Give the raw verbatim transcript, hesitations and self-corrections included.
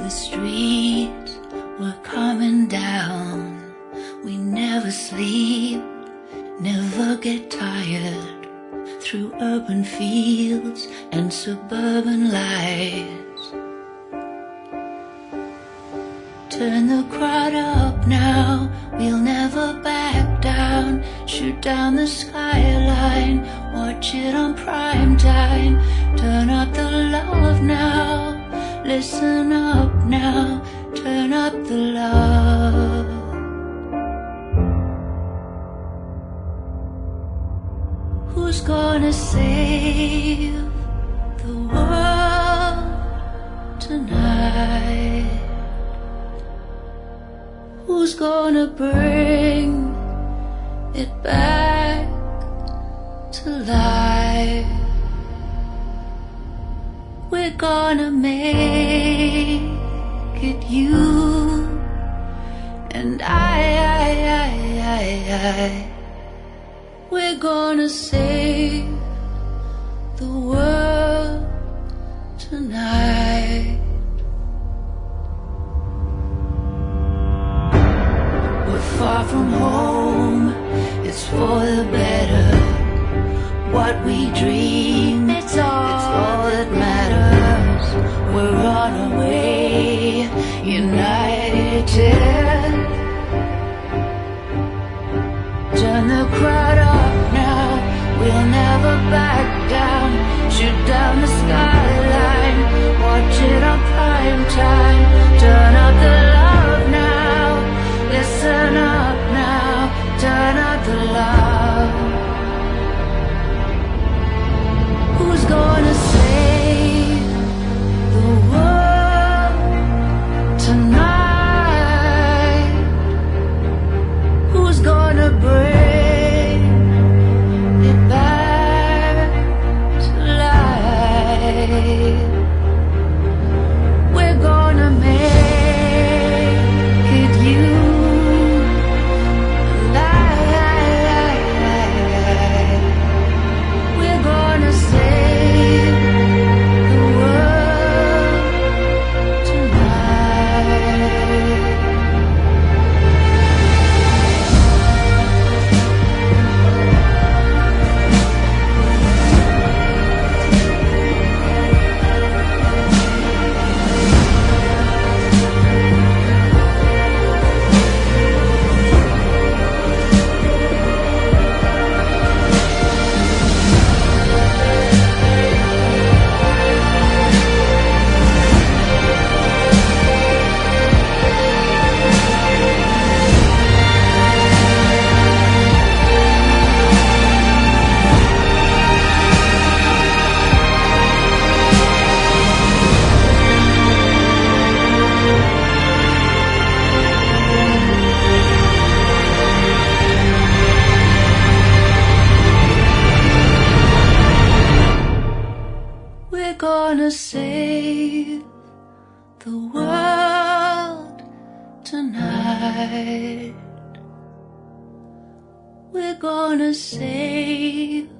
The streets were coming down. We never sleep, never get tired. Through urban fields and suburban lights. Turn the crowd up now, we'll never back down. Shoot down the skyline, watch it on prime time. Turn up the love now, listen up now, turn up the love. Who's gonna save the world tonight? Who's gonna bring it back to life? We're gonna make it you and I, I, I, I, I. We're gonna save the world tonight. We're far from home, it's for the better. What we dream, it's all, it's all that matters. We're on our way, united. Turn the crowd up now, we'll never back down. Shoot down the skyline, watch it on prime time. Turn up the love now, listen up now, turn up the love. Who's gonna save the world tonight? Who's gonna bring it back to life? We're gonna make it you and I. We're gonna save the world tonight. We're gonna save the world tonight. We're gonna save